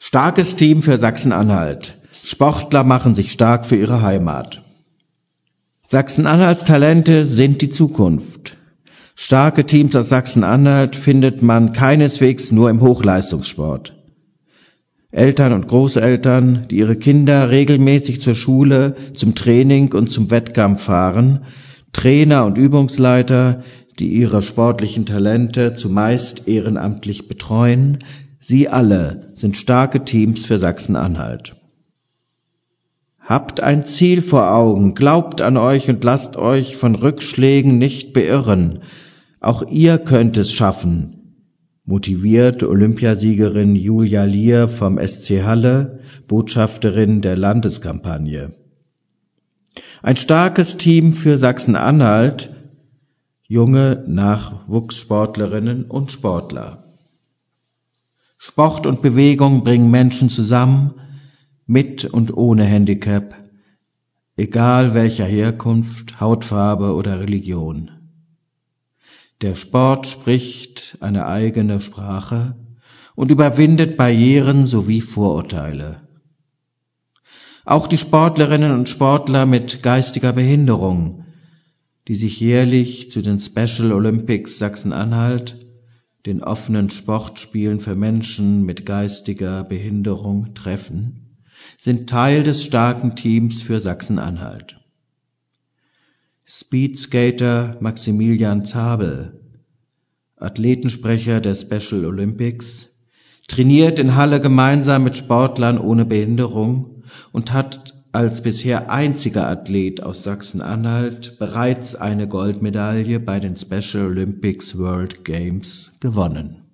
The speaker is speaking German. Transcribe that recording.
Starkes Team für Sachsen-Anhalt. Sportler machen sich stark für ihre Heimat. Sachsen-Anhalts Talente sind die Zukunft. Starke Teams aus Sachsen-Anhalt findet man keineswegs nur im Hochleistungssport. Eltern und Großeltern, die ihre Kinder regelmäßig zur Schule, zum Training und zum Wettkampf fahren, Trainer und Übungsleiter, die ihre sportlichen Talente zumeist ehrenamtlich betreuen, sie alle sind starke Teams für Sachsen-Anhalt. Habt ein Ziel vor Augen, glaubt an euch und lasst euch von Rückschlägen nicht beirren. Auch ihr könnt es schaffen, motiviert Olympiasiegerin Julia Lier vom SC Halle, Botschafterin der Landeskampagne. Ein starkes Team für Sachsen-Anhalt, junge Nachwuchssportlerinnen und Sportler. Sport und Bewegung bringen Menschen zusammen, mit und ohne Handicap, egal welcher Herkunft, Hautfarbe oder Religion. Der Sport spricht eine eigene Sprache und überwindet Barrieren sowie Vorurteile. Auch die Sportlerinnen und Sportler mit geistiger Behinderung, die sich jährlich zu den Special Olympics Sachsen-Anhalt, den offenen Sportspielen für Menschen mit geistiger Behinderung, treffen, sind Teil des starken Teams für Sachsen-Anhalt. Speedskater Maximilian Zabel, Athletensprecher der Special Olympics, trainiert in Halle gemeinsam mit Sportlern ohne Behinderung und hat als bisher einziger Athlet aus Sachsen-Anhalt bereits eine Goldmedaille bei den Special Olympics World Games gewonnen.